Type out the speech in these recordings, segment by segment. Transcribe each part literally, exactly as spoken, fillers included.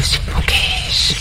Music Mukesh.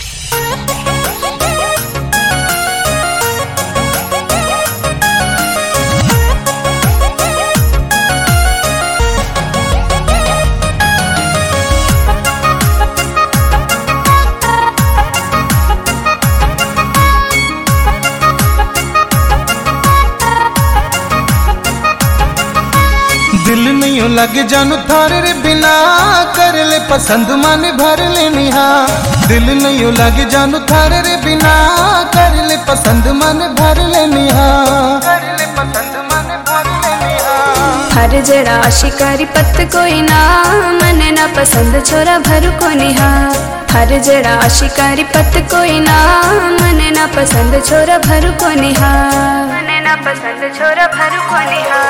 दिल नहीं लग जानू थारे रे बिना कर ले पसंद मन भर ले निहा। दिल नहीं लग जानू थारे रे बिना कर ले पसंद मन भर ले निहा। कर ले पसंद मन भर ले निहा। हर जड़ा शिकारी पत कोई ना मन ना पसंद छोरा भर को निहा। हर जड़ा शिकारी पत कोई ना मन ना पसंद छोरा भर को निहा। मन ना पसंद छोरा भर को निहा।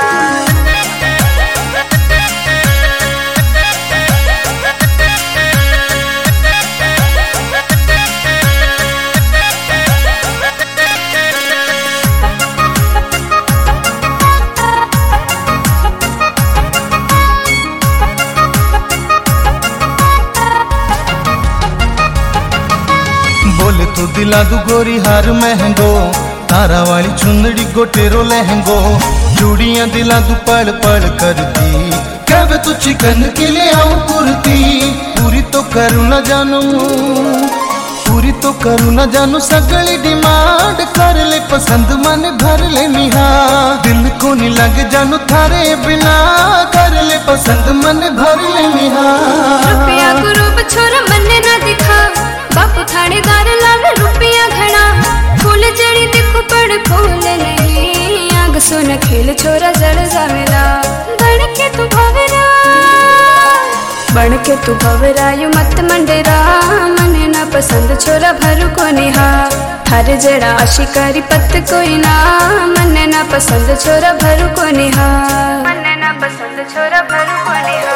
बोले तो दिला दू गोरी हार महंगो, तारा वाली चुंदड़ी गोटेरो लहंगो। चूड़ियां दिला दू पड़ पड़ करती, कब तू चिकन के लिए आऊं कुर्ती। पूरी तो करूँ न जानू, पूरी तो करूँ न जानू सगली डिमांड। कर ले पसंद मन भर ले निहा। दिल को नहीं लग जानू थारे बिना कर ले पसंद मन भर ले निहा। रुपया को रूप छोरा मन ना दिखा, बापू थानेदार लावे रुपया घना। फूल जड़ी देखो पड़ फूल नहीं, आग सोना खेल छोरा जड़ जावेला। बन के तू भवरा, बन के तू भवरा यू मत मंडरा। मन ना पसंद छोरा भर को निहा। हर जड़ा शिकारी पत कोई ना मन ना पसंद छोरा भर को निहा। मन ना पसंद छोरा भर को निहा।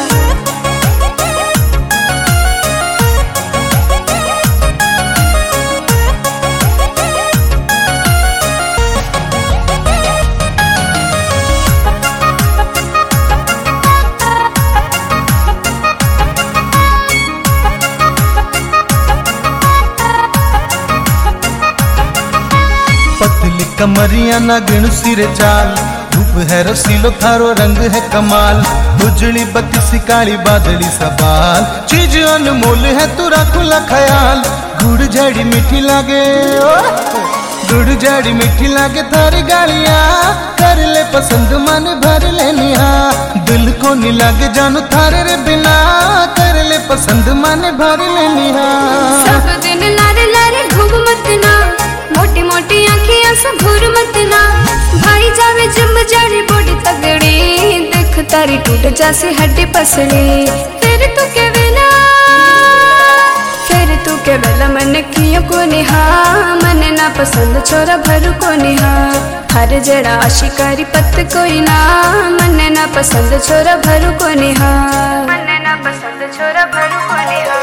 पतली कमरिया ना गिण सिर चाल। रूप है रसीलो थारो रंग है कमाल। उजली बत्ती सी काली बादली सवाल। चीज अनमोल है तुरा खुला ख्याल। गुड़ झाड़ी मीठी लागे, गुड़ झाड़ी मीठी लागे थारी गालियां। कर ले पसंद मन भर ले निहा। दिल को नहीं लागे जानू थारे रे बिना कर ले पसंद मन भर ले निहा। सब दिन लारे लारे घूम मत ना, मोटी मोटी आँखियाँ से घूर मत ना। भाई जावे जिम जाड़ी बॉडी तगड़ी, देख तारी टूट जासी हड्डी पसली। फिर तू के वेला, फिर तू के वेला मन कियो को निहा। मन ना पसंद छोरा भर को निहा। हर जड़ा शिकारी पत कोई ना मन ना पसंद छोरा भर को निहा। मन ना पसंद छोरा भर को निहा।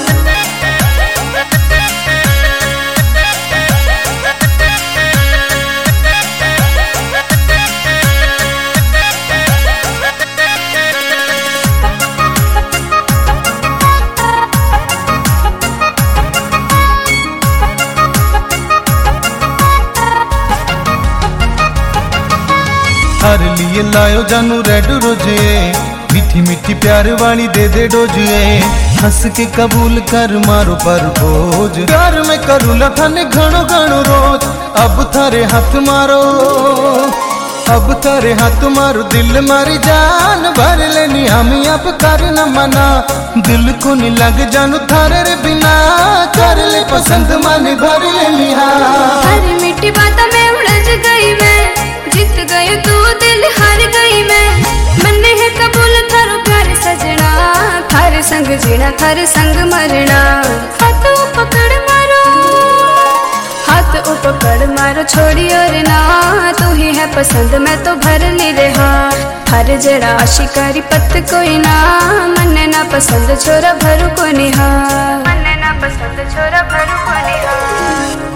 हर लिए लायो जानू रेड रोजे, मीठी मीठी प्यार वाली दे दे डोजे। हंस के कबूल कर मारो पर बोझ, प्यार में करूँ लथाने घणो घणो रोज। अब थारे हाथ मारो, अब थारे हाथ मारो दिल मारी जान भर लेनी। हम अब कर न मना, दिल को नहीं लग जानू थारे रे बिना कर ले पसंद मन भर ले निहा। हर मीठी बात में उलझ गई मैं, जीत गई तू दिल हार गई मैं। मन है कबूल थारो प्यार सजना, थारे संग जीना थारे संग मरना। हाथ पकड़ मारो, हाथ पकड़ मारो छोड़ी और ना। तू ही है पसंद मैं तो भर नहीं रहा। हर जड़ा शिकारी पत कोई ना मन ना पसंद छोरा भर को निहा। मन ना पसंद छोरा भर को निहा।